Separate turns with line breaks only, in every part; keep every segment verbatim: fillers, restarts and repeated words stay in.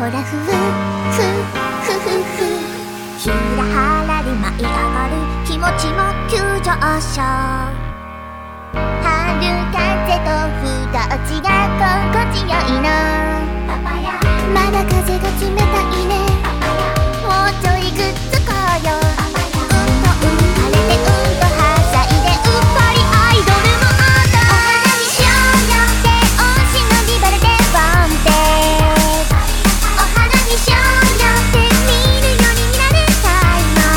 ほらふふふふふひらはらり舞い上がる気持ちも急上昇春風とふが落ちが心地よいのまだ風が冷たいねもうちょいぐっつこうようんとうん晴れてうんとはしゃいでうっぱりアイドルモードお花見しようよ低音しのビバルでボンテお花見しようよって見るように見られたいの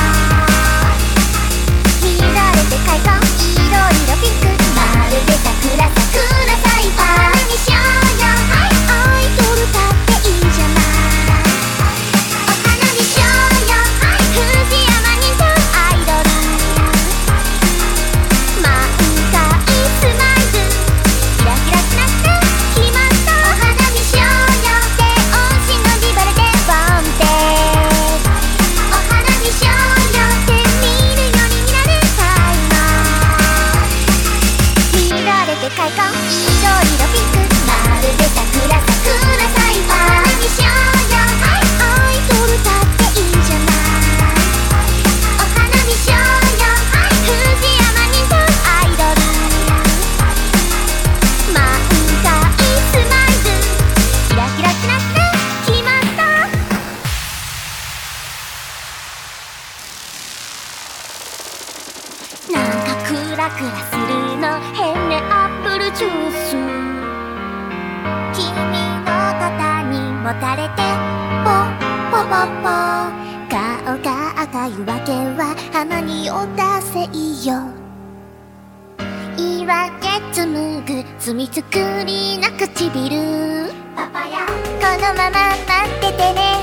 見られて快感いろいろピンクまるで桜桜サイファーお花見しようよはいアイドルだっていいじゃないお花見しようよはい藤山にとアイドル満開スマイルキラキラしなくて決まったお花見しようよ低音しのビバルでボンテお花見しようよって見るように見られたいの見られて快感いろいろピンクまるで桜桜サイファーお花見しようよはいアイドルだっていいじゃないお花見しようよはい藤山にとアイドル満開スマイルキラキラしなくて決まったなんかクラクラするの変ねアップルジュース君の肩にもたれてポポポポ顔が赤いわけは鼻にお出せいよ言い訳紡ぐ罪作りな唇このまま待っててね